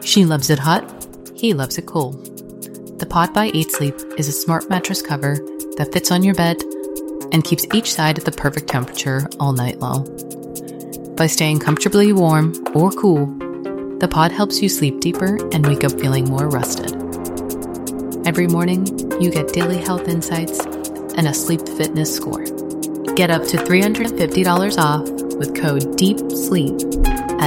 She loves it hot. He loves it cool. The Pod by 8 Sleep is a smart mattress cover that fits on your bed and keeps each side at the perfect temperature all night long. By staying comfortably warm or cool, the Pod helps you sleep deeper and wake up feeling more rested. Every morning, you get daily health insights and a sleep fitness score. Get up to $350 off with code DEEPSLEEP at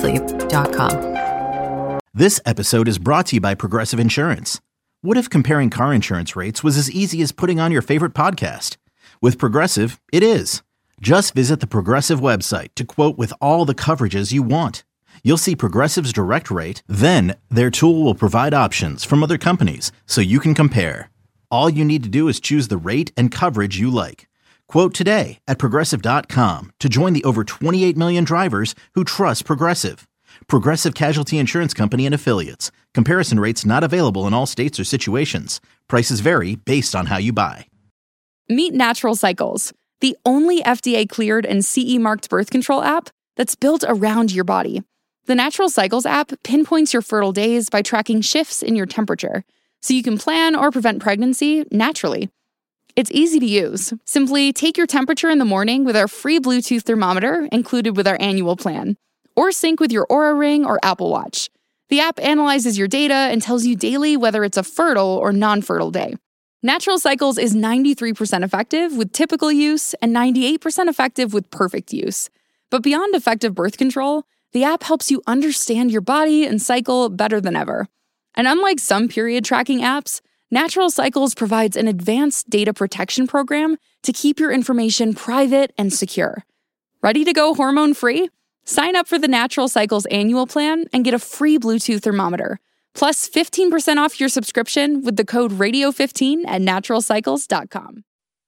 8sleep.com. This episode is brought to you by Progressive Insurance. What if comparing car insurance rates was as easy as putting on your favorite podcast? With Progressive, it is. Just visit the Progressive website to quote with all the coverages you want. You'll see Progressive's direct rate, then their tool will provide options from other companies so you can compare. All you need to do is choose the rate and coverage you like. Quote today at Progressive.com to join the over 28 million drivers who trust Progressive. Progressive Casualty Insurance Company and Affiliates. Comparison rates not available in all states or situations. Prices vary based on how you buy. Meet Natural Cycles, the only FDA-cleared and CE-marked birth control app that's built around your body. The Natural Cycles app pinpoints your fertile days by tracking shifts in your temperature, so you can plan or prevent pregnancy naturally. It's easy to use. Simply take your temperature in the morning with our free Bluetooth thermometer included with our annual plan, or sync with your Oura Ring or Apple Watch. The app analyzes your data and tells you daily whether it's a fertile or non-fertile day. Natural Cycles is 93% effective with typical use and 98% effective with perfect use. But beyond effective birth control, the app helps you understand your body and cycle better than ever. And unlike some period tracking apps, Natural Cycles provides an advanced data protection program to keep your information private and secure. Ready to go hormone-free? Sign up for the Natural Cycles annual plan and get a free Bluetooth thermometer, plus 15% off your subscription with the code RADIO15 at naturalcycles.com.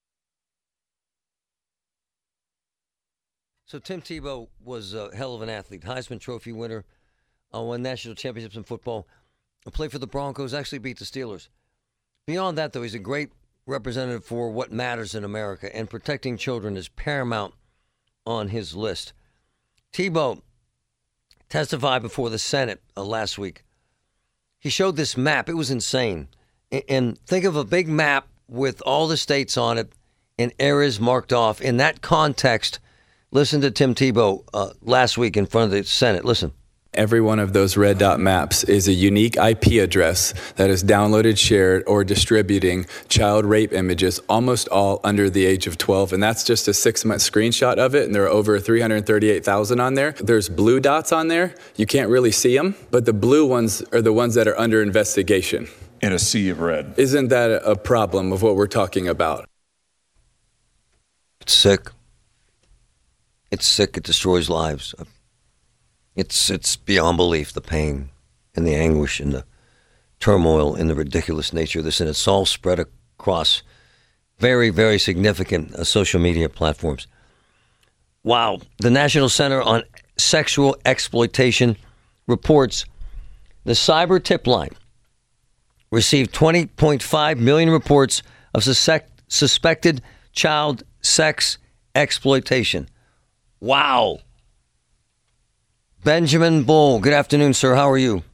So Tim Tebow was a hell of an athlete, Heisman Trophy winner, won national championships in football, played for the Broncos, actually beat the Steelers. Beyond that, though, he's a great representative for what matters in America, and protecting children is paramount on his list. Tebow testified before the Senate last week. He showed this map. It was insane. And think of a big map with all the states on it and areas marked off. In that context, listen to Tim Tebow last week in front of the Senate. Listen. Every one of those red dot maps is a unique IP address that is downloaded, shared, or distributing child rape images, almost all under the age of 12. And that's just a 6-month screenshot of it. And there are over 338,000 on there. There's blue dots on there. You can't really see them, but the blue ones are the ones that are under investigation. In a sea of red. Isn't that a problem of what we're talking about? It's sick. It's sick. It destroys lives. It's beyond belief, the pain and the anguish and the turmoil and the ridiculous nature of this. And it's all spread across very, very significant social media platforms. Wow. The National Center on Sexual Exploitation reports the cyber tip line received 20.5 million reports of suspected child sex exploitation. Wow. Benjamin Bull, good afternoon, sir. How are you?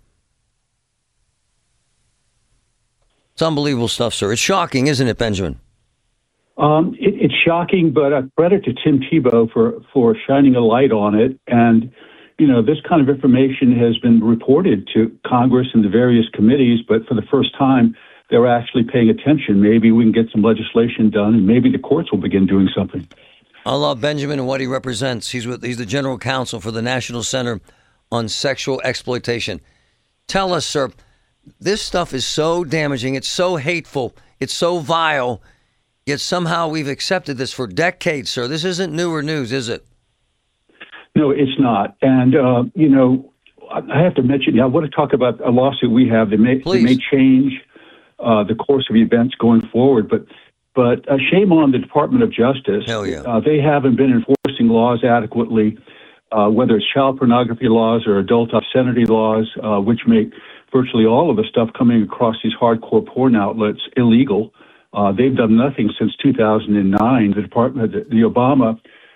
It's unbelievable stuff, sir. It's shocking, isn't it, Benjamin? It's shocking, but I credit to Tim Tebow for shining a light on it. And, you know, this kind of information has been reported to Congress and the various committees, but for the first time, they're actually paying attention. Maybe we can get some legislation done, and maybe the courts will begin doing something. I love Benjamin and what he represents. He's the general counsel for the National Center on Sexual Exploitation. Tell us, sir, this stuff is so damaging. It's so hateful. It's so vile. Yet somehow we've accepted this for decades, sir. This isn't newer news, is it? No, it's not. And, you know, I have to mention, I want to talk about a lawsuit we have that may change the course of events going forward. But shame on the Department of Justice. Hell yeah. They haven't been enforcing laws adequately, whether it's child pornography laws or adult obscenity laws, which make virtually all of the stuff coming across these hardcore porn outlets illegal. They've done nothing since 2009. The Obama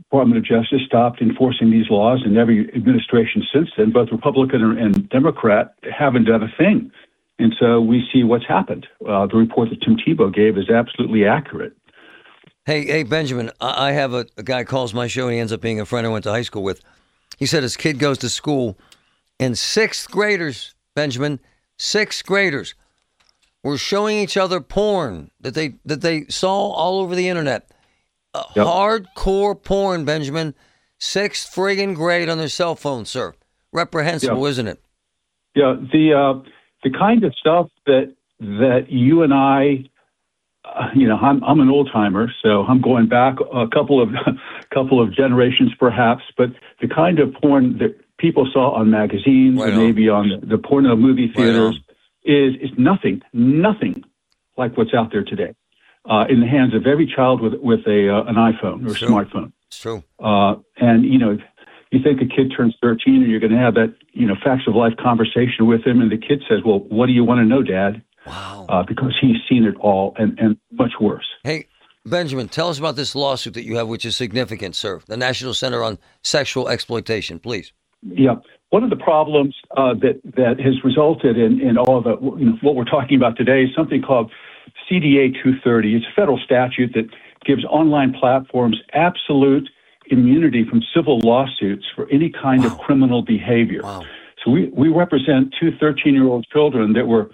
Department of Justice stopped enforcing these laws, and every administration since then, both Republican and Democrat, haven't done a thing. And so we see what's happened. The report that Tim Tebow gave is absolutely accurate. Hey, Benjamin, I have a guy calls my show, and he ends up being a friend I went to high school with. He said his kid goes to school, and sixth graders, Benjamin, sixth graders were showing each other porn that they saw all over the internet. Yep. Hardcore porn, Benjamin. Sixth friggin' grade on their cell phone, sir. Reprehensible, isn't it? Yeah, the kind of stuff that you and I, I'm an old timer, so I'm going back a couple of generations perhaps, but the kind of porn that people saw on magazines and maybe on the porno movie theaters is nothing like what's out there today in the hands of every child with an iPhone or smartphone. It's true. And you think a kid turns 13 and you're going to have that facts of life conversation with him, and the kid says, "Well, what do you want to know, Dad?" Wow. Because he's seen it all and much worse. Hey, Benjamin, tell us about this lawsuit that you have, which is significant, sir. The National Center on Sexual Exploitation, please. Yeah. One of the problems that has resulted in all of the, what we're talking about today is something called CDA 230. It's a federal statute that gives online platforms absolute immunity from civil lawsuits for any kind of criminal behavior. Wow. So we represent two 13-year-old children that were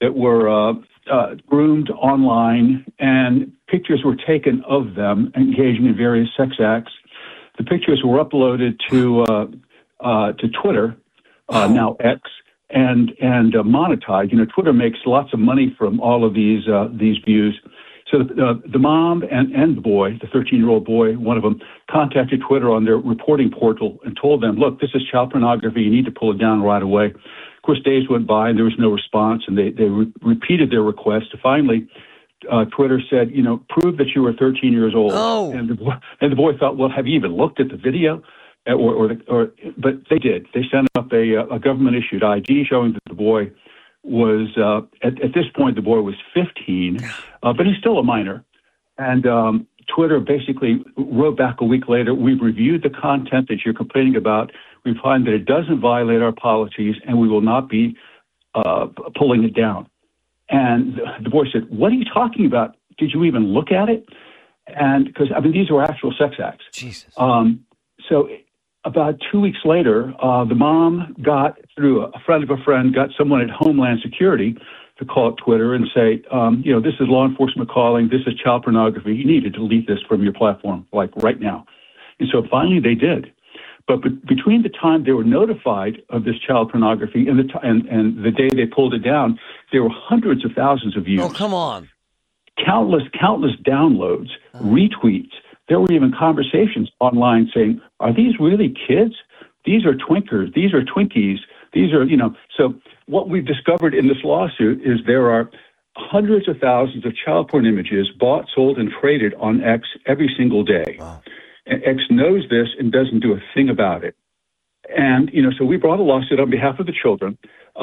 groomed online, and pictures were taken of them engaging in various sex acts. The pictures were uploaded to Twitter, now X, and monetized. Twitter makes lots of money from all of these views. So the mom and the boy, the 13-year-old boy, one of them, contacted Twitter on their reporting portal and told them, "Look, this is child pornography. You need to pull it down right away." Of course, days went by and there was no response, and they repeated their request. Finally, Twitter said, "Prove that you were 13 years old." Oh. And the boy thought, "Well, have you even looked at the video?" But they did. They sent up a government-issued ID showing that the boy was, at this point, the boy was 15, but he's still a minor. And Twitter basically wrote back a week later, "We've reviewed the content that you're complaining about. We find that it doesn't violate our policies, and we will not be pulling it down." And the boy said, "What are you talking about? Did you even look at it?" And because, these were actual sex acts. Jesus. So about 2 weeks later, the mom got, through a friend of a friend, got someone at Homeland Security to call up Twitter and say, this is law enforcement calling, this is child pornography, you need to delete this from your platform, like right now. And so finally they did. But between the time they were notified of this child pornography and the day they pulled it down, there were hundreds of thousands of views. Oh, come on. Countless downloads, retweets. There were even conversations online saying, "Are these really kids? These are twinkers. These are Twinkies. These are, So what we've discovered in this lawsuit is there are hundreds of thousands of child porn images bought, sold, and traded on X every single day. Wow. And X knows this and doesn't do a thing about it. And, so we brought a lawsuit on behalf of the children.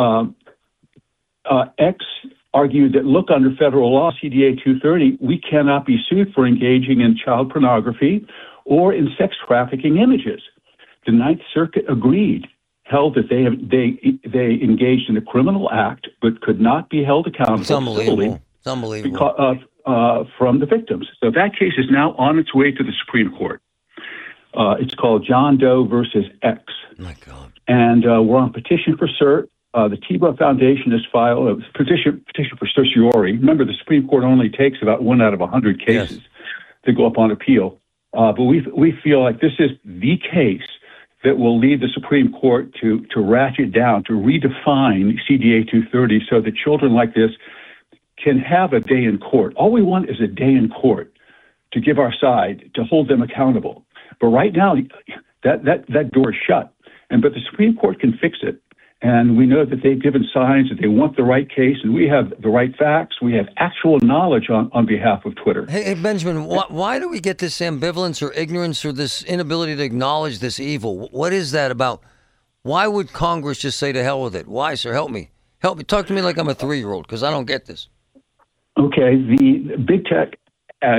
X argued that, look, under federal law, CDA 230, we cannot be sued for engaging in child pornography or in sex trafficking images. The Ninth Circuit agreed, held that they engaged in a criminal act, but could not be held accountable. It's unbelievable. It's unbelievable. From the victims. So that case is now on its way to the Supreme Court. It's called John Doe versus X. Oh my God. And we're on petition for cert. The Tebow Foundation has filed a petition for certiorari. Remember, the Supreme Court only takes about 1 out of 100 cases to go up on appeal. But we feel like this is the case that will lead the Supreme Court to ratchet down, to redefine CDA 230 so that children like this can have a day in court. All we want is a day in court to give our side, to hold them accountable. But right now, that door is shut. But the Supreme Court can fix it. And we know that they've given signs that they want the right case, and we have the right facts. We have actual knowledge on behalf of Twitter. Hey Benjamin, why do we get this ambivalence or ignorance or this inability to acknowledge this evil? What is that about? Why would Congress just say to hell with it? Why, sir? Help me. Talk to me like I'm a 3-year-old, because I don't get this. Okay, the big tech has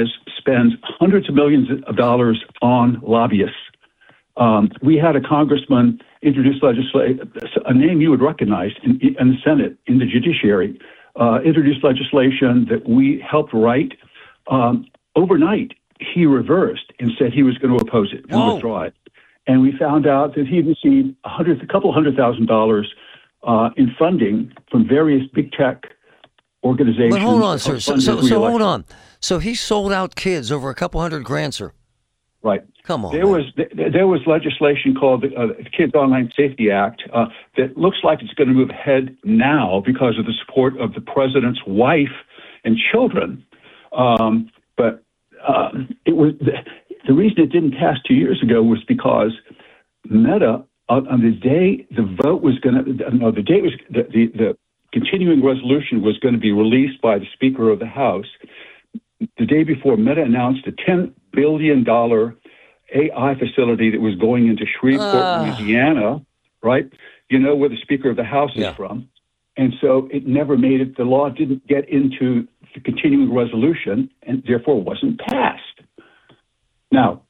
spends hundreds of millions of dollars on lobbyists. We had a congressman introduce legislation, a name you would recognize in the Senate, in the judiciary, introduced legislation that we helped write. Overnight, he reversed and said he was going to oppose it and withdraw it. And we found out that he received a couple $100,000 in funding from various big tech organizations. But hold on, sir. So hold on. So he sold out kids over a couple $100,000, sir. Right. Come on. There was legislation called the Kids Online Safety Act that looks like it's going to move ahead now because of the support of the president's wife and children. But it was the reason it didn't pass 2 years ago was because Meta on the day the vote was going to the date was the continuing resolution was going to be released by the Speaker of the House. The day before, Meta announced a $10 billion AI facility that was going into Shreveport, Louisiana, right? You know where the Speaker of the House is from. And so it never made it. The law didn't get into the continuing resolution and therefore wasn't passed. Now,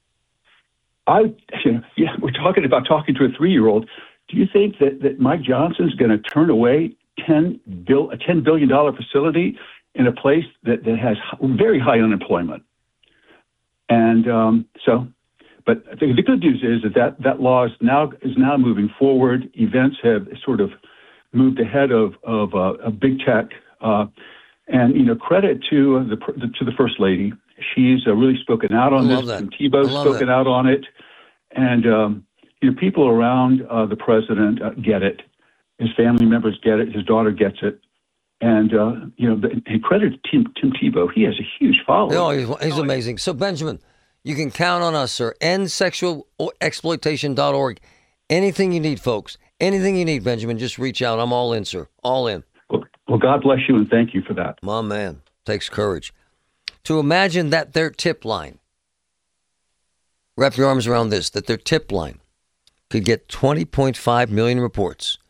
we're talking about talking to a 3-year-old. Do you think that Mike Johnson's going to turn away a $10 billion facility in a place that has very high unemployment? And but the good news is that law is now moving forward. Events have sort of moved ahead of big tech, and credit to the First Lady. She's really spoken out on this. And Tebow's spoken out on it, and people around the president get it. His family members get it. His daughter gets it. And, and credit to Tim Tebow. He has a huge following. Oh, he's amazing. So, Benjamin, you can count on us, sir. EndSexualExploitation.org. Anything you need, folks. Anything you need, Benjamin, just reach out. I'm all in, sir. All in. Well, God bless you, and thank you for that. My man. Takes courage. To imagine that their tip line, wrap your arms around this, that their tip line could get 20.5 million reports.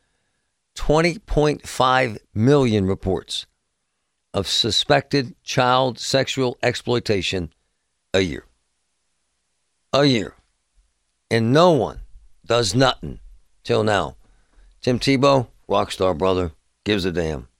20.5 million reports of suspected child sexual exploitation a year. A year. And no one does nothing till now. Tim Tebow, rock star brother, gives a damn.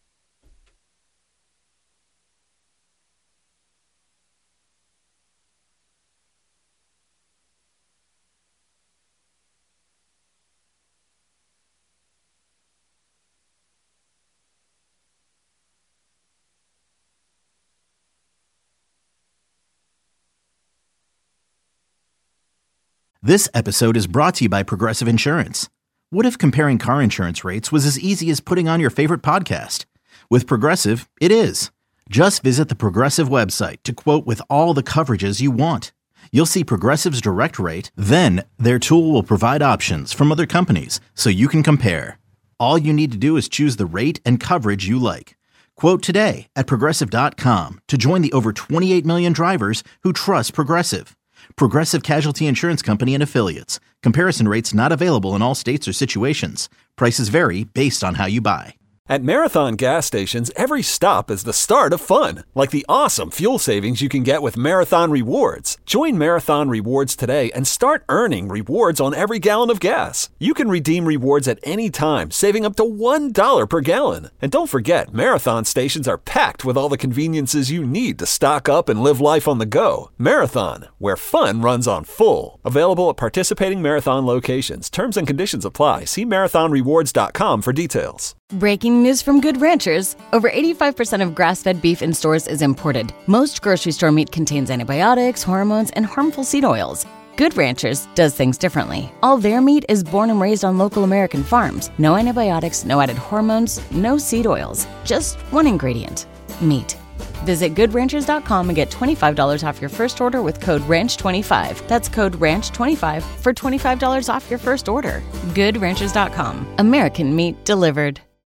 This episode is brought to you by Progressive Insurance. What if comparing car insurance rates was as easy as putting on your favorite podcast? With Progressive, it is. Just visit the Progressive website to quote with all the coverages you want. You'll see Progressive's direct rate, then their tool will provide options from other companies so you can compare. All you need to do is choose the rate and coverage you like. Quote today at Progressive.com to join the over 28 million drivers who trust Progressive. Progressive Casualty Insurance Company and Affiliates. Comparison rates not available in all states or situations. Prices vary based on how you buy. At Marathon gas stations, every stop is the start of fun, like the awesome fuel savings you can get with Marathon Rewards. Join Marathon Rewards today and start earning rewards on every gallon of gas. You can redeem rewards at any time, saving up to $1 per gallon. And don't forget, Marathon stations are packed with all the conveniences you need to stock up and live life on the go. Marathon, where fun runs on full. Available at participating Marathon locations. Terms and conditions apply. See marathonrewards.com for details. Breaking news from Good Ranchers. Over 85% of grass-fed beef in stores is imported. Most grocery store meat contains antibiotics, hormones, and harmful seed oils. Good Ranchers does things differently. All their meat is born and raised on local American farms. No antibiotics, no added hormones, no seed oils. Just one ingredient, meat. Visit GoodRanchers.com and get $25 off your first order with code RANCH25. That's code RANCH25 for $25 off your first order. GoodRanchers.com. American meat delivered.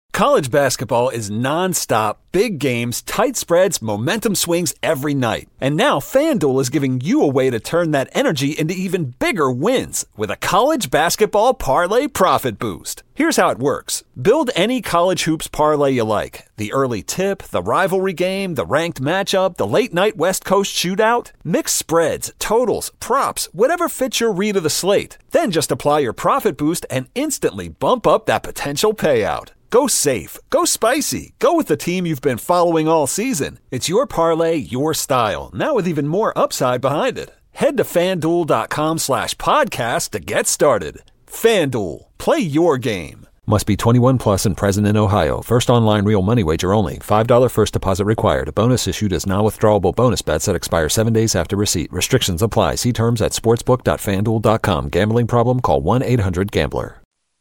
College basketball is nonstop, big games, tight spreads, momentum swings every night. And now FanDuel is giving you a way to turn that energy into even bigger wins with a college basketball parlay profit boost. Here's how it works. Build any college hoops parlay you like. The early tip, the rivalry game, the ranked matchup, the late night West Coast shootout. Mix spreads, totals, props, whatever fits your read of the slate. Then just apply your profit boost and instantly bump up that potential payout. Go safe, go spicy, go with the team you've been following all season. It's your parlay, your style, now with even more upside behind it. Head to FanDuel.com/podcast to get started. FanDuel, play your game. Must be 21 plus and present in Ohio. First online real money wager only. $5 first deposit required. A bonus issued as non-withdrawable bonus bets that expire 7 days after receipt. Restrictions apply. See terms at sportsbook.fanduel.com. Gambling problem? Call 1-800-GAMBLER.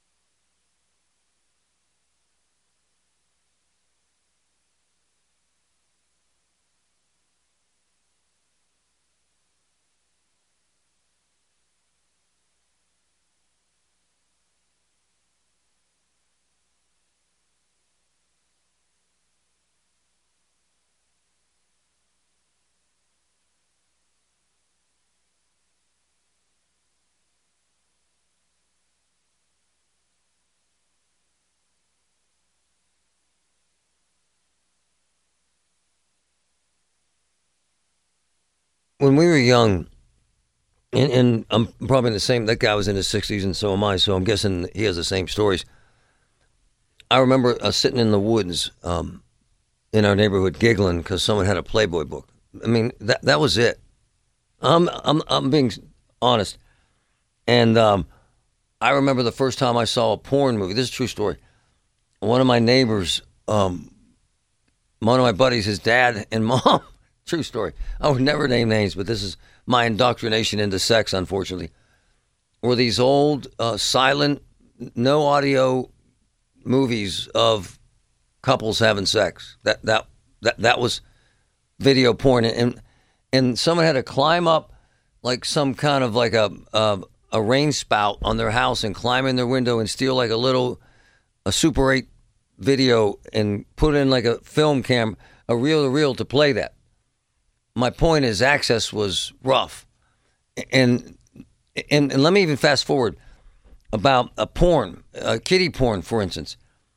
When we were young, and I'm probably in the same, that guy was in his 60s and so am I, so I'm guessing he has the same stories. I remember sitting in the woods in our neighborhood giggling because someone had a Playboy book. I mean, that was it. I'm being honest. And I remember the first time I saw a porn movie. This is a true story. One of my neighbors, one of my buddies, his dad and mom, true story. I would never name names, but this is my indoctrination into sex, unfortunately. Were these old, silent, no audio movies of couples having sex. That was video porn, and someone had to climb up like some kind of like a rain spout on their house and climb in their window and steal like a Super 8 video and put in like a film cam, a reel to play that. My point is access was rough. And let me even fast forward about kiddie porn, for instance.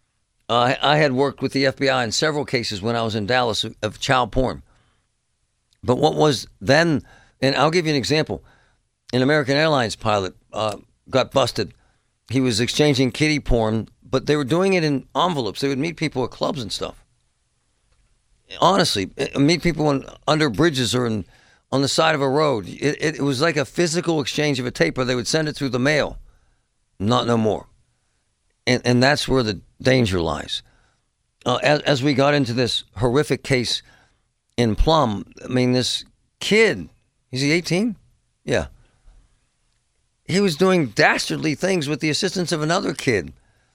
I had worked with the FBI in several cases when I was in Dallas of child porn. But what was then, and I'll give you an example. An American Airlines pilot got busted. He was exchanging kiddie porn, but they were doing it in envelopes. They would meet people at clubs and stuff. Honestly, meet people under bridges or on the side of a road. It was like a physical exchange of a tape, or they would send it through the mail. Not no more. And that's where the danger lies. As we got into this horrific case in Plum, I mean, this kid, is he 18? Yeah. He was doing dastardly things with the assistance of another kid.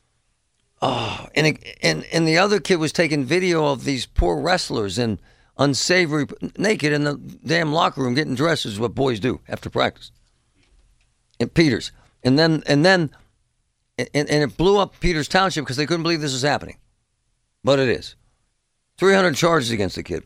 Oh, and the other kid was taking video of these poor wrestlers and unsavory, naked in the damn locker room getting dressed, is what boys do after practice. At Peters. And it blew up Peters Township because they couldn't believe this was happening. But it is. 300 charges against the kid.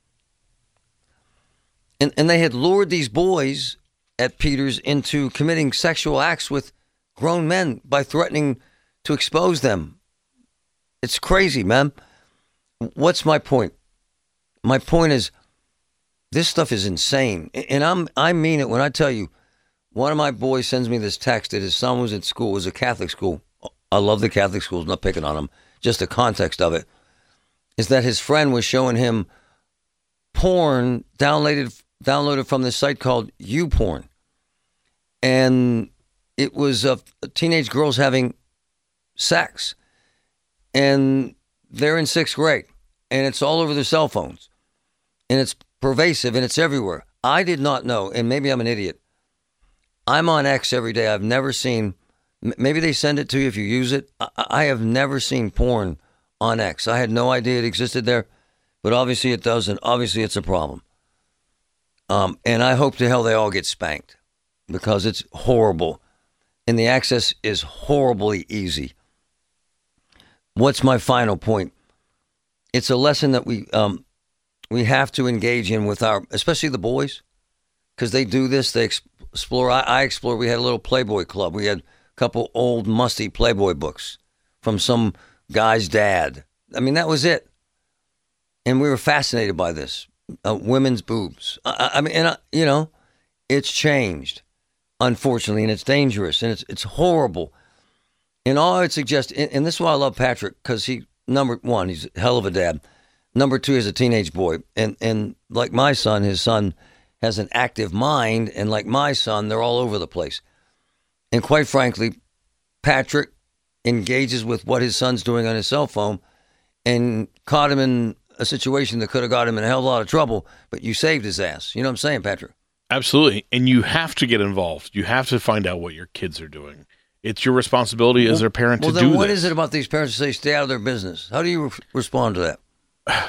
And they had lured these boys at Peters into committing sexual acts with grown men by threatening to expose them. It's crazy, man. What's my point? My point is, this stuff is insane. And I mean it when I tell you, one of my boys sends me this text that his son was at school. It was a Catholic school. I love the Catholic schools, not picking on them. Just the context of it is that his friend was showing him porn downloaded from this site called YouPorn. And it was teenage girls having sex. And they're in 6th grade. And it's all over their cell phones. And it's pervasive and it's everywhere. I did not know, and maybe I'm an idiot. I'm on X every day. I've never seen, maybe they send it to you if you use it. I have never seen porn on X. I had no idea it existed there, but obviously it does, and obviously it's a problem. And I hope to hell they all get spanked because it's horrible. And the access is horribly easy. what's my final point? It's a lesson that we have to engage in with especially the boys, because they do this. They explore. I explore. We had a little Playboy club. We had a couple old musty Playboy books from some guy's dad. I mean, that was it. And we were fascinated by this. Women's boobs. It's changed, unfortunately, and it's dangerous, and it's horrible. And all I would suggest, and this is why I love Patrick, because number one, he's a hell of a dad. Number two, he's a teenage boy. And like my son, his son has an active mind, and like my son, they're all over the place. And quite frankly, Patrick engages with what his son's doing on his cell phone and caught him in a situation that could have got him in a hell of a lot of trouble, but you saved his ass. You know what I'm saying, Patrick? Absolutely. And you have to get involved. You have to find out what your kids are doing. It's your responsibility as their parent to do this. Well, then what is it about these parents to say stay out of their business? How do you respond to that?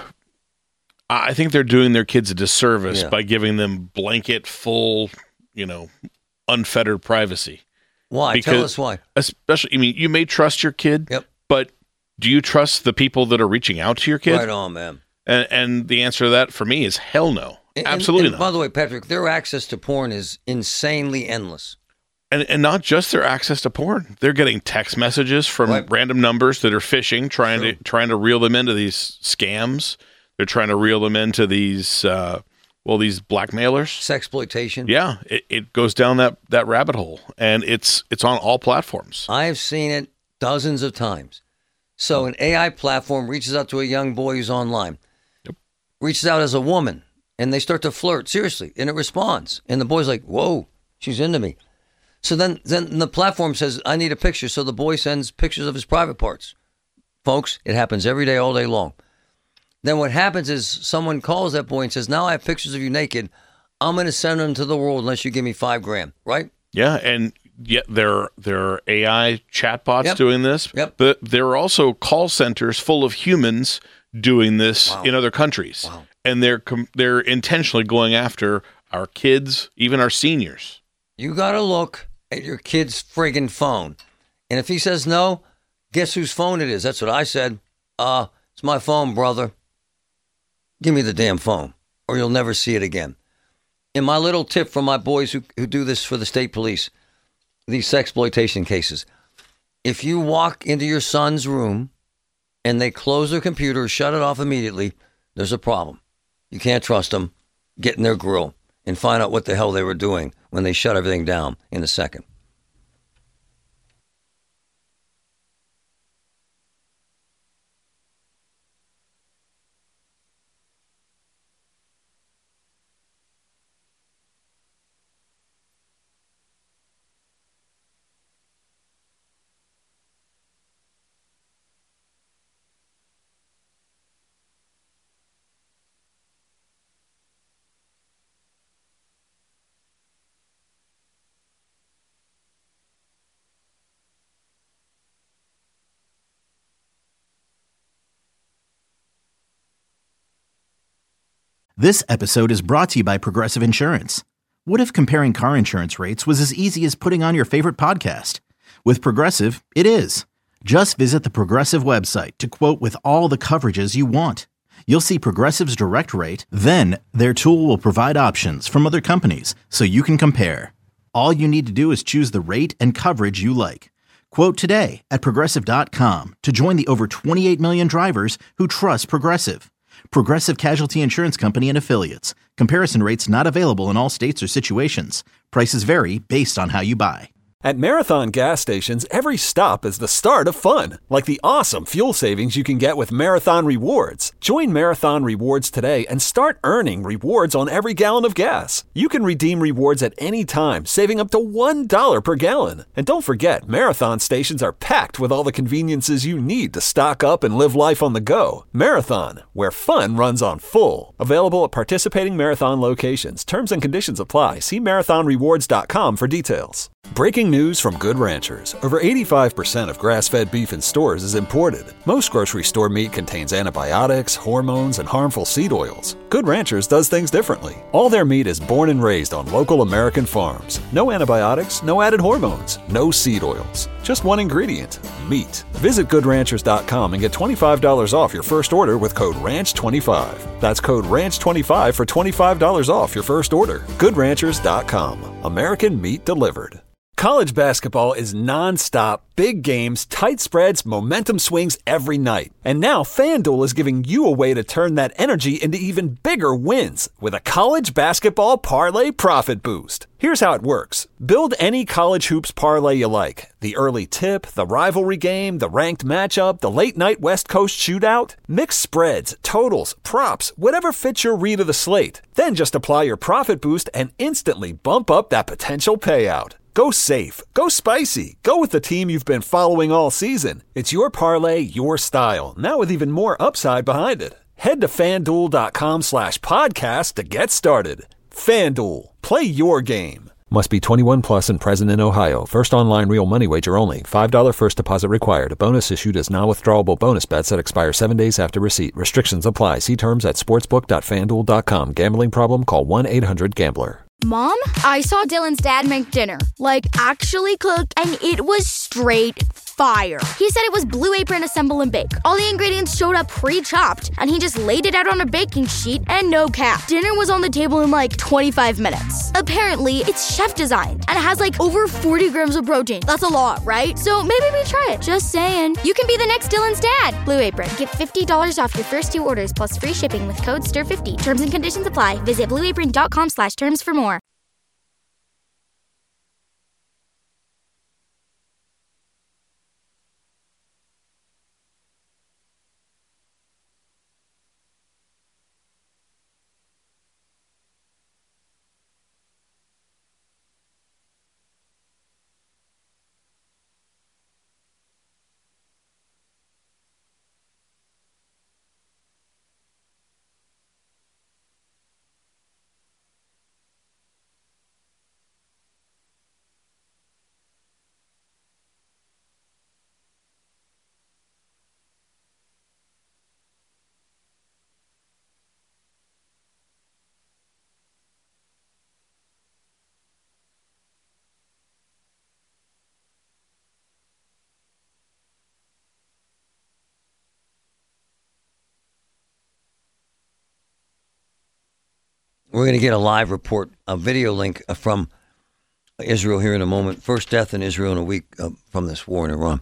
I think they're doing their kids a disservice by giving them blanket, full, unfettered privacy. Why? Tell us why. Especially, you may trust your kid, but do you trust the people that are reaching out to your kid? Right on, man. And the answer to that for me is hell no. Absolutely not. By the way, Patrick, their access to porn is insanely endless. And not just their access to porn. They're getting text messages from random numbers that are phishing, trying to reel them into these scams. They're trying to reel them into these these blackmailers. Sexploitation. Yeah, it goes down that rabbit hole, and it's on all platforms. I've seen it dozens of times. So an AI platform reaches out to a young boy who's online, reaches out as a woman, and they start to flirt, seriously, and it responds. And the boy's like, whoa, she's into me. So then the platform says, I need a picture. So the boy sends pictures of his private parts. Folks, it happens every day, all day long. Then what happens is someone calls that boy and says, now I have pictures of you naked. I'm going to send them to the world unless you give me $5,000, right? Yeah, and there are AI chatbots doing this. Yep. But there are also call centers full of humans doing this in other countries. Wow. And they're intentionally going after our kids, even our seniors. You got to look at your kid's friggin' phone. And if he says no, guess whose phone it is? That's what I said. It's my phone, brother. Give me the damn phone, or you'll never see it again. And my little tip from my boys who do this for the state police, these sexploitation cases, if you walk into your son's room and they close their computer, shut it off immediately, there's a problem. You can't trust them. Get in their grill and find out what the hell they were doing when they shut everything down in a second. This episode is brought to you by Progressive Insurance. What if comparing car insurance rates was as easy as putting on your favorite podcast? With Progressive, it is. Just visit the Progressive website to quote with all the coverages you want. You'll see Progressive's direct rate, then their tool will provide options from other companies so you can compare. All you need to do is choose the rate and coverage you like. Quote today at Progressive.com to join the over 28 million drivers who trust Progressive. Progressive Casualty Insurance Company and Affiliates. Comparison rates not available in all states or situations. Prices vary based on how you buy. At Marathon gas stations, every stop is the start of fun, like the awesome fuel savings you can get with Marathon Rewards. Join Marathon Rewards today and start earning rewards on every gallon of gas. You can redeem rewards at any time, saving up to $1 per gallon. And don't forget, Marathon stations are packed with all the conveniences you need to stock up and live life on the go. Marathon, where fun runs on full. Available at participating Marathon locations. Terms and conditions apply. See marathonrewards.com for details. Breaking news from Good Ranchers. Over 85% of grass-fed beef in stores is imported. Most grocery store meat contains antibiotics, hormones, and harmful seed oils. Good Ranchers does things differently. All their meat is born and raised on local American farms. No antibiotics, no added hormones, no seed oils. Just one ingredient, meat. Visit GoodRanchers.com and get $25 off your first order with code RANCH25. That's code RANCH25 for $25 off your first order. GoodRanchers.com. American meat delivered. College basketball is non-stop, big games, tight spreads, momentum swings every night. And now FanDuel is giving you a way to turn that energy into even bigger wins with a college basketball parlay profit boost. Here's how it works. Build any college hoops parlay you like. The early tip, the rivalry game, the ranked matchup, the late night West Coast shootout. Mix spreads, totals, props, whatever fits your read of the slate. Then just apply your profit boost and instantly bump up that potential payout. Go safe, go spicy, go with the team you've been following all season. It's your parlay, your style, now with even more upside behind it. Head to FanDuel.com/podcast to get started. FanDuel, play your game. Must be 21 plus and present in Ohio. First online real money wager only. $5 first deposit required. Bonus issued as non-withdrawable bonus bets that expire 7 days after receipt. Restrictions apply. See terms at sportsbook.fanduel.com. Gambling problem? Call 1-800-GAMBLER. Mom, I saw Dylan's dad make dinner. Like, actually cook, and it was straight fire. He said it was Blue Apron Assemble and Bake. All the ingredients showed up pre-chopped, and he just laid it out on a baking sheet, and no cap. Dinner was on the table in like 25 minutes. Apparently, it's chef designed, and it has like over 40 grams of protein. That's a lot, right? So maybe we try it. Just saying. You can be the next Dylan's dad. Blue Apron. Get $50 off your first 2 orders plus free shipping with code STIR50. Terms and conditions apply. Visit blueapron.com/terms for more. We're going to get a live report, a video link from Israel here in a moment. First death in Israel in a week from this war in Iran.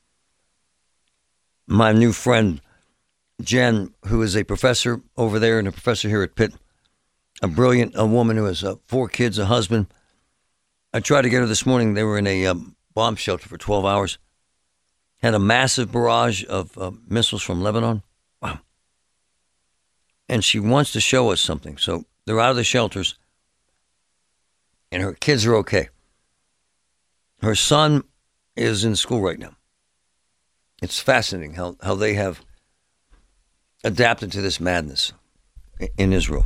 My new friend, Jen, who is a professor over there and a professor here at Pitt, a woman who has 4 kids, a husband. I tried to get her this morning. They were in a bomb shelter for 12 hours. Had a massive barrage of missiles from Lebanon. Wow. And she wants to show us something. So they're out of the shelters, and her kids are okay. Her son is in school right now. It's fascinating how they have adapted to this madness in Israel.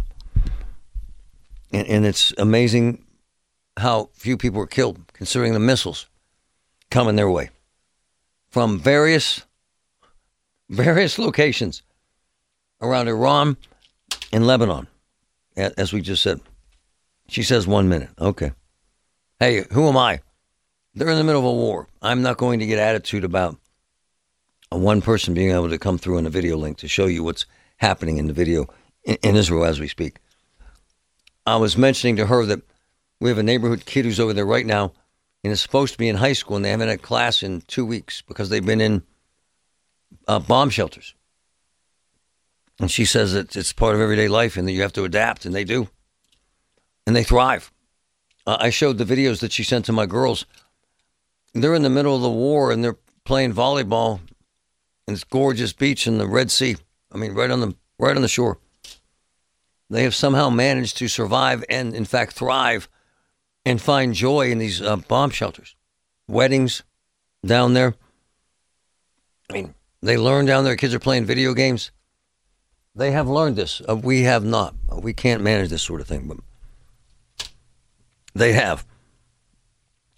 And it's amazing how few people were killed, considering the missiles coming their way from various locations around Iran and Lebanon. As we just said. She says 1 minute. Okay. Hey, who am I? They're in the middle of a war. I'm not going to get attitude about one person being able to come through in a video link to show you what's happening in the video in Israel as we speak. I was mentioning to her that we have a neighborhood kid who's over there right now and is supposed to be in high school, and they haven't had class in 2 weeks because they've been in bomb shelters. And she says that it's part of everyday life and that you have to adapt, and they do. And they thrive. I showed the videos that she sent to my girls. They're in the middle of the war, and they're playing volleyball in this gorgeous beach in the Red Sea. I mean, right on the shore. They have somehow managed to survive and, in fact, thrive and find joy in these bomb shelters. Weddings down there. I mean, they learn down there. Kids are playing video games. They have learned this. We have not. We can't manage this sort of thing, but they have.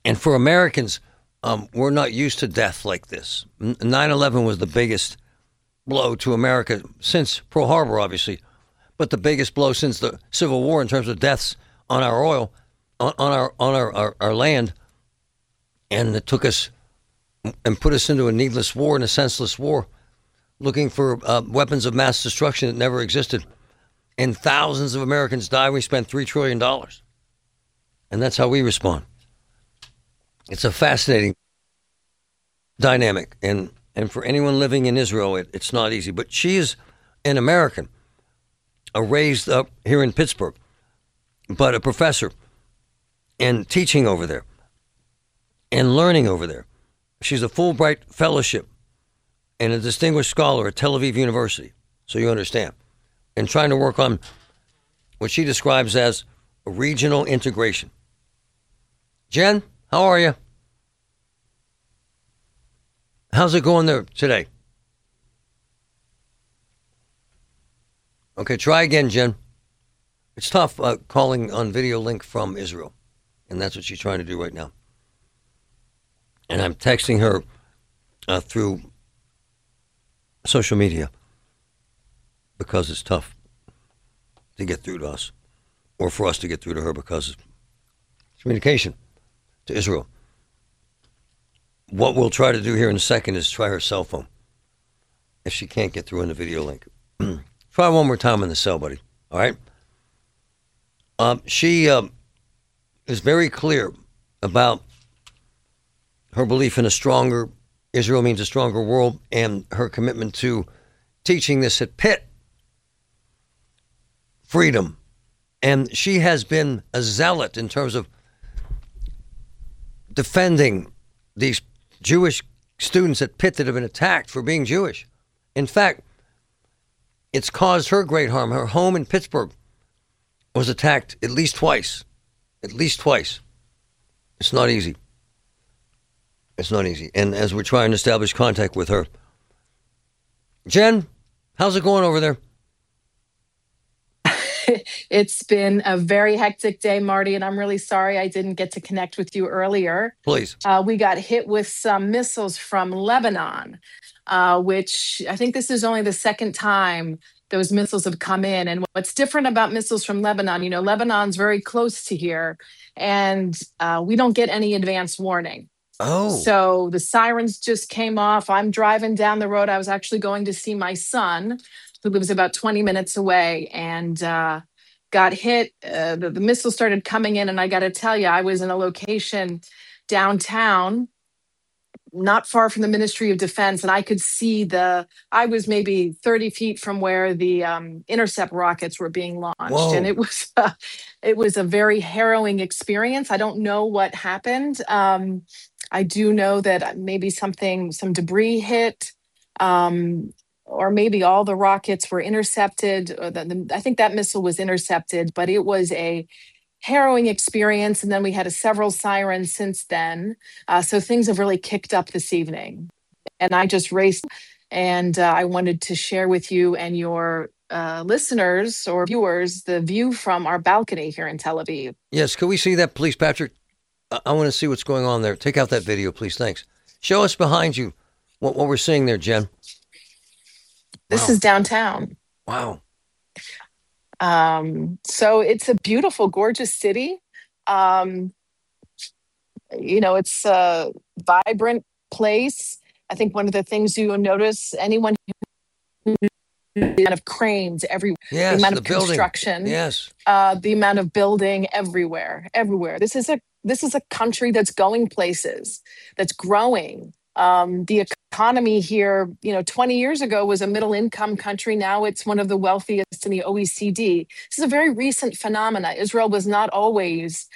And for Americans, we're not used to death like this. 9/11 was the biggest blow to America since Pearl Harbor, obviously, but the biggest blow since the Civil War in terms of deaths on our oil, on our land. And it took us and put us into a needless war and a senseless war, looking for weapons of mass destruction that never existed. And thousands of Americans died. We spent $3 trillion. And that's how we respond. It's a fascinating dynamic. And for anyone living in Israel, it's not easy. But she is an American, raised up here in Pittsburgh, but a professor and teaching over there and learning over there. She's a Fulbright Fellowship and a distinguished scholar at Tel Aviv University, so you understand, and trying to work on what she describes as regional integration. Jen, how are you? How's it going there today? Okay, try again, Jen. It's tough calling on video link from Israel, and that's what she's trying to do right now. And I'm texting her through social media because it's tough to get through to us, or for us to get through to her because of communication to Israel. What we'll try to do here in a second is try her cell phone if she can't get through in the video link. Try one more time on the cell, buddy. All right? She is very clear about her belief in a stronger Israel means a stronger world, and her commitment to teaching this at Pitt. Freedom. And she has been a zealot in terms of defending these Jewish students at Pitt that have been attacked for being Jewish. In fact, it's caused her great harm. Her home in Pittsburgh was attacked at least twice. At least twice. It's not easy. It's not easy. And as we're trying to establish contact with her, Jen, how's it going over there? It's been a very hectic day, Marty, and I'm really sorry I didn't get to connect with you earlier. Please. We got hit with some missiles from Lebanon, which I think this is only the second time those missiles have come in. And what's different about missiles from Lebanon, you know, Lebanon's very close to here, and we don't get any advance warning. Oh. So the sirens just came off. I'm driving down the road. I was actually going to see my son, who lives about 20 minutes away, and got hit. The missile started coming in, and I got to tell you, I was in a location downtown, not far from the Ministry of Defense, and I could see I was maybe 30 feet from where the intercept rockets were being launched. Whoa. And it was a very harrowing experience. I don't know what happened. I do know that maybe some debris hit, or maybe all the rockets were intercepted. I think that missile was intercepted, but it was a harrowing experience. And then we had several sirens since then. So things have really kicked up this evening. And I just raced, and I wanted to share with you and your listeners or viewers the view from our balcony here in Tel Aviv. Yes, can we see that, please, Patrick? I want to see what's going on there. Take out that video, please. Thanks. Show us behind you what we're seeing there, Jen. This is downtown. Wow. So it's a beautiful, gorgeous city. You know, it's a vibrant place. I think one of the things you will notice, anyone who the amount of cranes everywhere, yes, the amount of construction, building. Yes, the amount of building everywhere. This is a country that's going places, that's growing. The economy here, 20 years ago was a middle income country. Now it's one of the wealthiest in the OECD. This is a very recent phenomena. Israel was not always,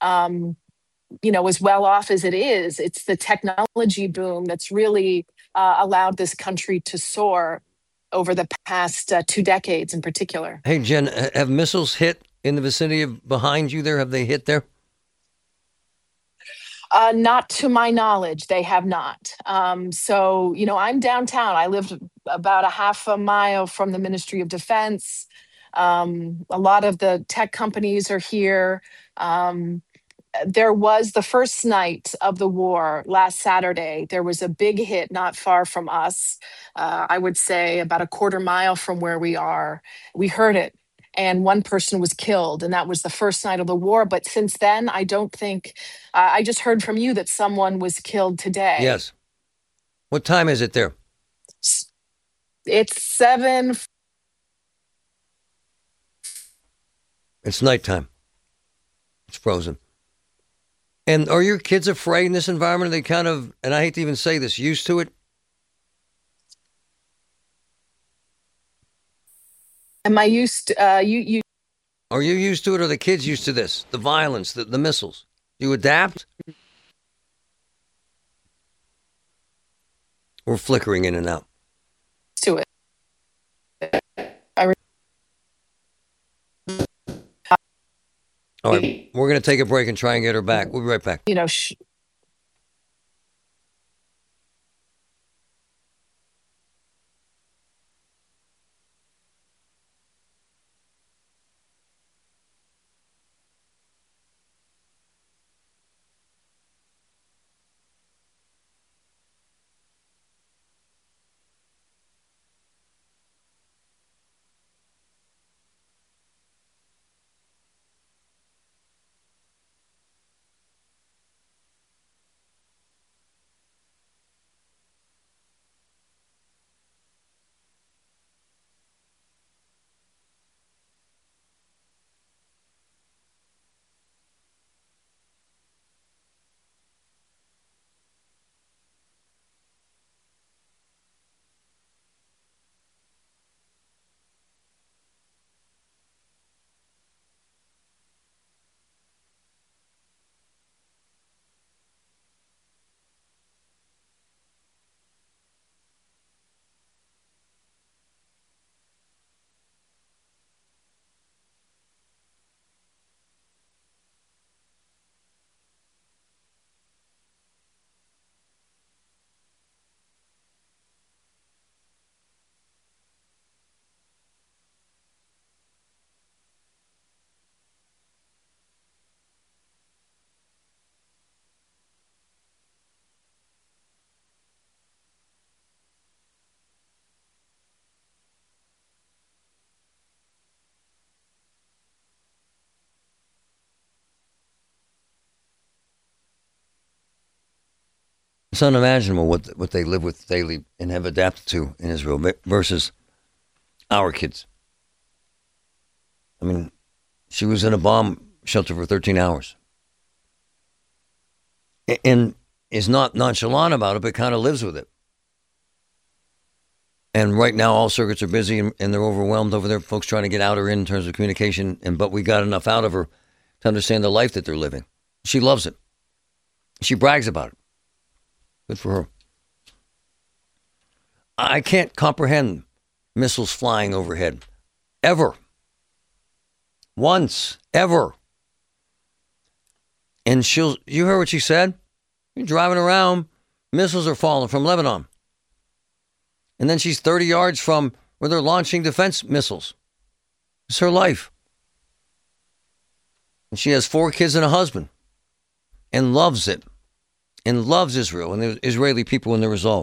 as well off as it is. It's the technology boom that's really allowed this country to soar over the past 2 decades in particular. Hey, Jen, have missiles hit in the vicinity of behind you there? Have they hit there? Not to my knowledge, they have not. So, I'm downtown. I lived about a half a mile from the Ministry of Defense. A lot of the tech companies are here. there was the first night of the war last Saturday. There was a big hit not far from us. I would say about a quarter mile from where we are. We heard it, and one person was killed, and that was the first night of the war. But since then, I don't think. I just heard from you that someone was killed today. Yes. What time is it there? It's 7. It's nighttime. It's frozen. And are your kids afraid in this environment? Are they kind of, and I hate to even say this, used to it? Am I used to, you? Are you used to it, or are the kids used to this? The violence, the missiles? Do you adapt? We're flickering in and out. To it. All right, we're going to take a break and try and get her back. We'll be right back. You know, It's unimaginable what they live with daily and have adapted to in Israel versus our kids. I mean, she was in a bomb shelter for 13 hours. And is not nonchalant about it, but kind of lives with it. And right now, all circuits are busy and they're overwhelmed over there. Folks trying to get out or in terms of communication. But we got enough out of her to understand the life that they're living. She loves it. She brags about it. Good for her. I can't comprehend missiles flying overhead. Ever. Once. Ever. And you heard what she said? You're driving around, missiles are falling from Lebanon. And then she's 30 yards from where they're launching defense missiles. It's her life. And she has 4 kids and a husband. And loves it. And loves Israel and the Israeli people and their resolve.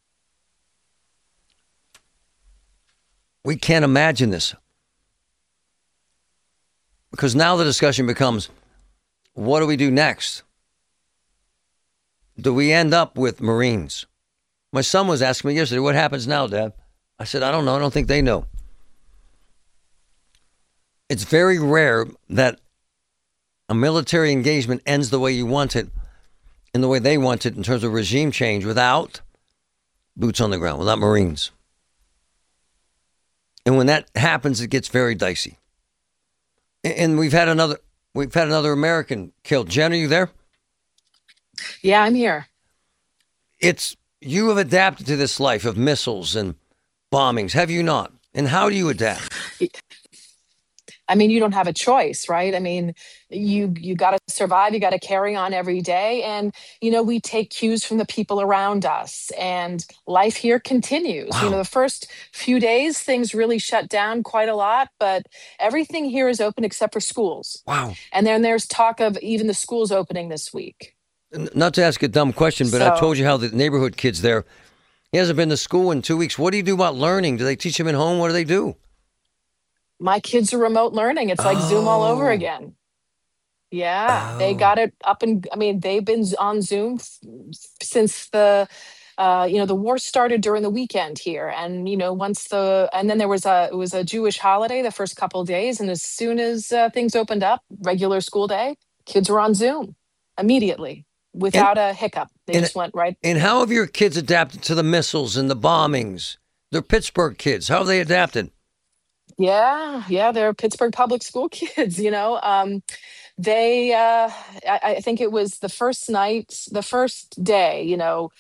We can't imagine this. Because now the discussion becomes, what do we do next? Do we end up with Marines? My son was asking me yesterday, what happens now, Dad? I said, I don't know. I don't think they know. It's very rare that a military engagement ends the way you want it, in the way they want it in terms of regime change, without boots on the ground, without Marines. And when that happens, it gets very dicey. And we've had another American killed. Jen, are you there? Yeah, I'm here. You have adapted to this life of missiles and bombings, have you not? And how do you adapt? I mean, you don't have a choice, right? I mean, you got to survive, you got to carry on every day. And, we take cues from the people around us, and life here continues. Wow. The first few days, things really shut down quite a lot, but everything here is open except for schools. Wow. And then there's talk of even the schools opening this week. Not to ask a dumb question, but I told you how the neighborhood kids there, he hasn't been to school in 2 weeks. What do you do about learning? Do they teach him at home? What do they do? My kids are remote learning. It's like Zoom all over again. Yeah, they got it up, and they've been on Zoom since the war started during the weekend here. And and then it was a Jewish holiday the first couple of days, and as soon as things opened up, regular school day, kids were on Zoom immediately without a hiccup. They just went right. And how have your kids adapted to the missiles and the bombings? They're Pittsburgh kids. How have they adapted? Yeah, they're Pittsburgh public school kids. They I think it was the first day,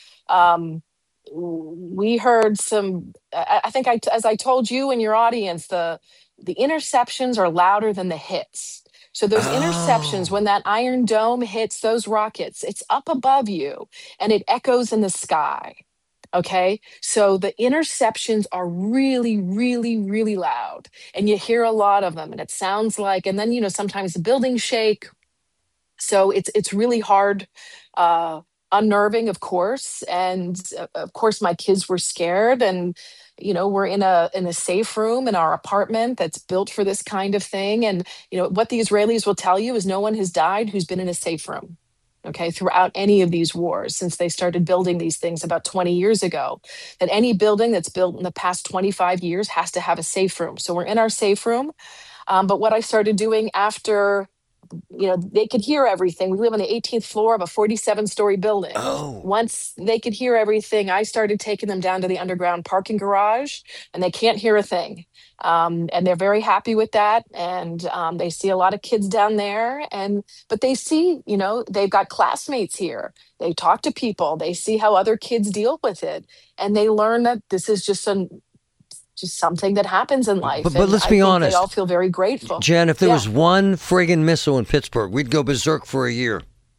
we heard some. I think as I told you and your audience, the interceptions are louder than the hits. So those interceptions, when that Iron Dome hits those rockets, it's up above you and it echoes in the sky. Okay, so the interceptions are really, really, really loud, and you hear a lot of them, and it sounds like, and then sometimes the buildings shake. So it's really hard, unnerving, of course, and of course my kids were scared, and we're in a safe room in our apartment that's built for this kind of thing, and what the Israelis will tell you is no one has died who's been in a safe room. Okay, throughout any of these wars, since they started building these things about 20 years ago, that any building that's built in the past 25 years has to have a safe room. So we're in our safe room. But what I started doing after, they could hear everything. We live on the 18th floor of a 47-story building. Oh. Once they could hear everything, I started taking them down to the underground parking garage, and they can't hear a thing. And they're very happy with that. And they see a lot of kids down there. But they see, they've got classmates here. They talk to people. They see how other kids deal with it. And they learn that this is just something that happens in life. But let's be honest. They all feel very grateful. Jen, if there was one friggin' missile in Pittsburgh, we'd go berserk for a year.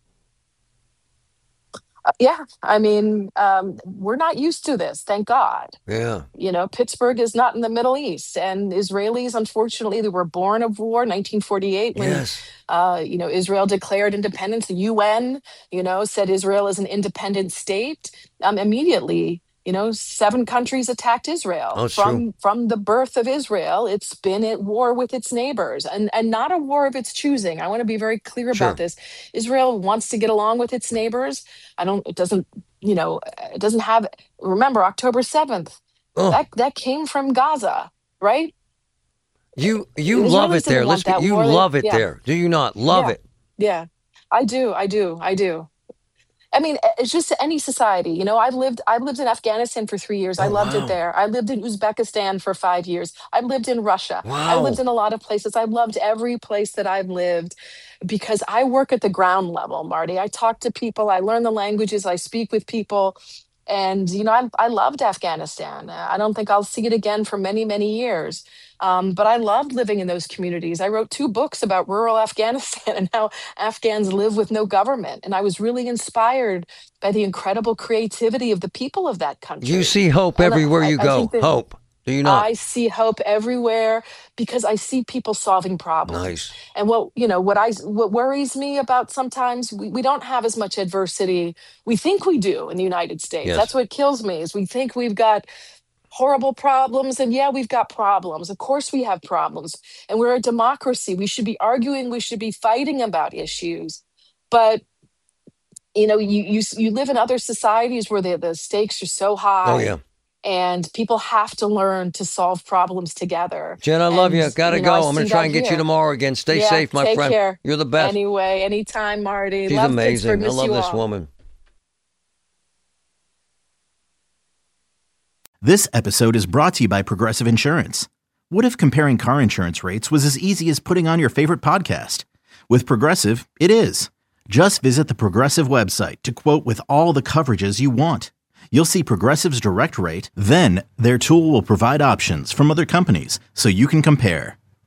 We're not used to this, thank God. Yeah. Pittsburgh is not in the Middle East, and Israelis, unfortunately, they were born of war, 1948, when, Israel declared independence. The UN, said Israel is an independent state. Immediately, 7 countries attacked Israel. Oh, from the birth of Israel. It's been at war with its neighbors, and not a war of its choosing. I want to be very clear about this. Israel wants to get along with its neighbors. It doesn't have, remember, October 7th, that came from Gaza, right? You love it there. You love it there. Do you not love it? Yeah, I do. I mean, it's just any society. I've lived in Afghanistan for 3 years. I loved it there. I lived in Uzbekistan for 5 years. I lived in Russia. Wow. I lived in a lot of places. I've loved every place that I've lived because I work at the ground level, Marty. I talk to people. I learn the languages. I speak with people. And, I loved Afghanistan. I don't think I'll see it again for many, many years. But I loved living in those communities. I wrote 2 books about rural Afghanistan and how Afghans live with no government. And I was really inspired by the incredible creativity of the people of that country. You see hope everywhere you go. Hope. Do you not? I see hope everywhere because I see people solving problems. Nice. And what worries me about sometimes we don't have as much adversity. We think we do in the United States. Yes. That's what kills me is we think we've got horrible problems. And we've got problems. Of course we have problems. And we're a democracy. We should be arguing. We should be fighting about issues. But, you live in other societies where the stakes are so high. Oh, yeah. And people have to learn to solve problems together. Jen, I love you. Gotta go. I'm going to try and get you tomorrow again. Stay safe, my friend. Take care. You're the best. Anyway, anytime, Marty. She's love amazing. Pittsburgh. I love this woman. This episode is brought to you by Progressive Insurance. What if comparing car insurance rates was as easy as putting on your favorite podcast? With Progressive, it is. Just visit the Progressive website to quote with all the coverages you want. You'll see Progressive's direct rate, then their tool will provide options from other companies so you can compare.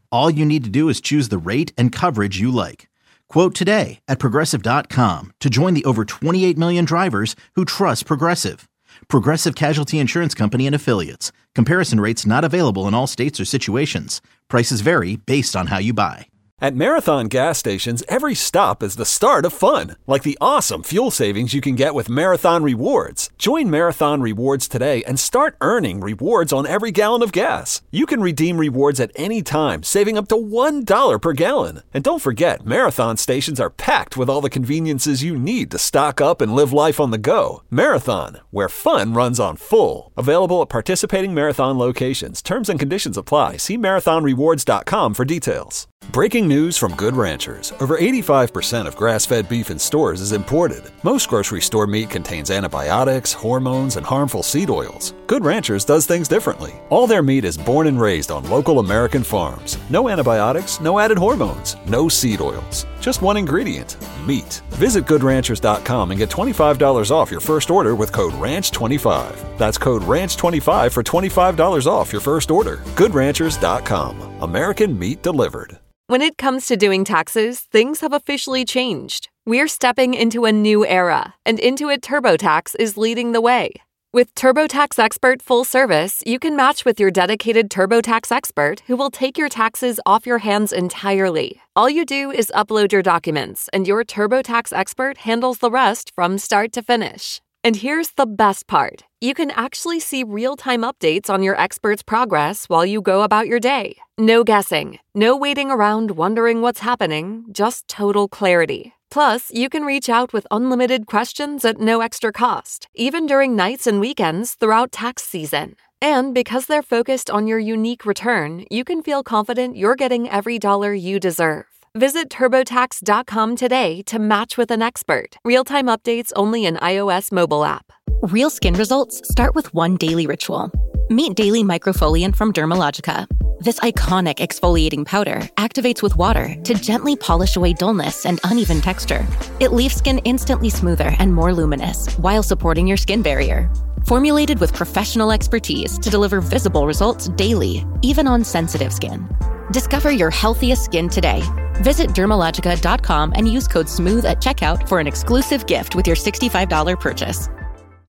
All you need to do is choose the rate and coverage you like. Quote today at Progressive.com to join the over 28 million drivers who trust Progressive. Progressive Casualty Insurance Company and Affiliates. Comparison rates not available in all states or situations. Prices vary based on how you buy. At Marathon gas stations, every stop is the start of fun, like the awesome fuel savings you can get with Marathon Rewards. Join Marathon Rewards today and start earning rewards on every gallon of gas. You can redeem rewards at any time, saving up to $1 per gallon. And don't forget, Marathon stations are packed with all the conveniences you need to stock up and live life on the go. Marathon, where fun runs on full. Available at participating Marathon locations. Terms and conditions apply. See marathonrewards.com for details. Breaking news from Good Ranchers. Over 85% of grass-fed beef in stores is imported. Most grocery store meat contains antibiotics, hormones, and harmful seed oils. Good Ranchers does things differently. All their meat is born and raised on local American farms. No antibiotics, no added hormones, no seed oils. Just one ingredient, meat. Visit GoodRanchers.com and get $25 off your first order with code RANCH25. That's code RANCH25 for $25 off your first order. GoodRanchers.com. American meat delivered. When it comes to doing taxes, things have officially changed. We're stepping into a new era, and Intuit TurboTax is leading the way. With TurboTax Expert Full Service, you can match with your dedicated TurboTax expert who will take your taxes off your hands entirely. All you do is upload your documents, and your TurboTax expert handles the rest from start to finish. And here's the best part. You can actually see real-time updates on your expert's progress while you go about your day. No guessing, no waiting around wondering what's happening, just total clarity. Plus, you can reach out with unlimited questions at no extra cost, even during nights and weekends throughout tax season. And because they're focused on your unique return, you can feel confident you're getting every dollar you deserve. Visit TurboTax.com today to match with an expert. Real-time updates only in iOS mobile app. Real skin results start with one daily ritual. Meet Daily Microfoliant from Dermalogica. This iconic exfoliating powder activates with water to gently polish away dullness and uneven texture. It leaves skin instantly smoother and more luminous while supporting your skin barrier. Formulated with professional expertise to deliver visible results daily, even on sensitive skin. Discover your healthiest skin today. Visit Dermalogica.com and use code SMOOTH at checkout for an exclusive gift with your $65 purchase.